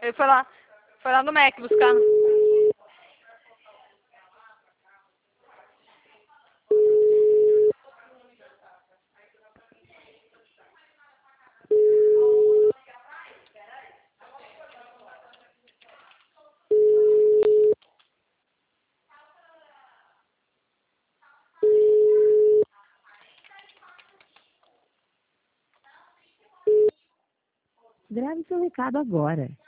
Ele foi lá no Mac buscar. Grave seu recado agora.